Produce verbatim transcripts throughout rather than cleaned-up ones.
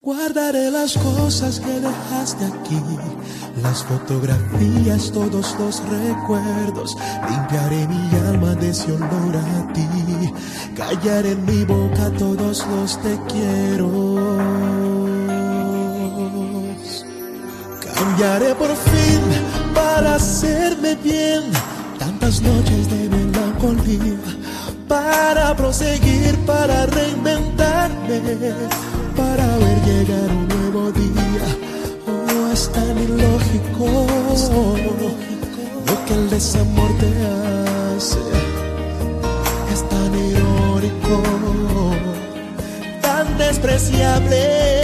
Guardaré las cosas que dejaste aquí, las fotografías, todos los recuerdos. Limpiaré mi alma de ese olor a ti. Callaré en mi boca todos los te quiero. Cambiaré por fin para hacerme bien tantas noches de melancolía, para proseguir, para reinventarme, para ver llegar un nuevo día. Oh, es tan ilógico lo que el desamor te hace. Es tan irónico, tan despreciable.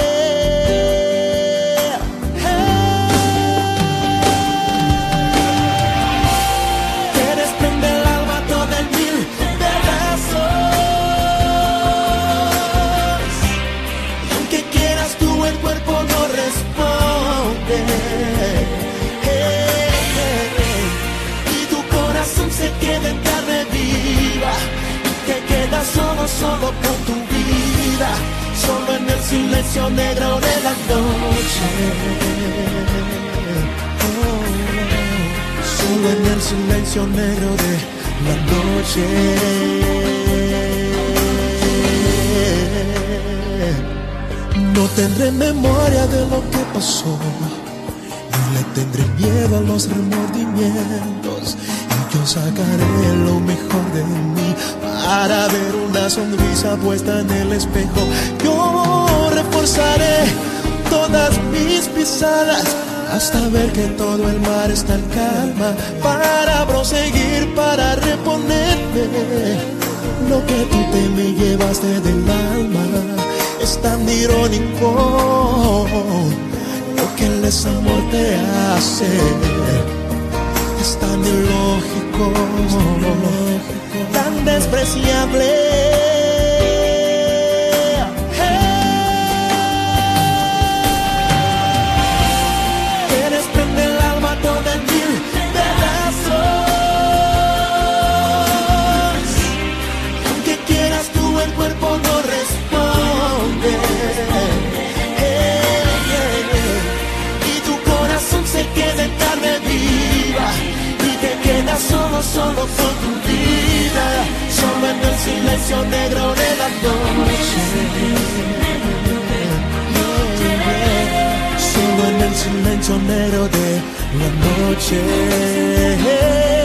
Solo, solo con tu vida, solo en el silencio negro de la noche. Oh, solo en el silencio negro de la noche. No tendré memoria de lo que pasó, ni le tendré miedo a los remordimientos. Yo sacaré lo mejor de mí para ver una sonrisa puesta en el espejo. Yo reforzaré todas mis pisadas hasta ver que todo el mar está en calma, para proseguir, para reponerme lo que tú te me llevaste del alma. Es tan irónico lo que el desamor te hace. Es tan ilógico, tan despreciable. Quieres prender el alma toda en mil pedazos. Aunque quieras tú, el cuerpo no responde. Y tu corazón se queda en carne viva. Solo, solo con tu vida, solo en el silencio negro de la noche. Solo en el silencio negro de la noche.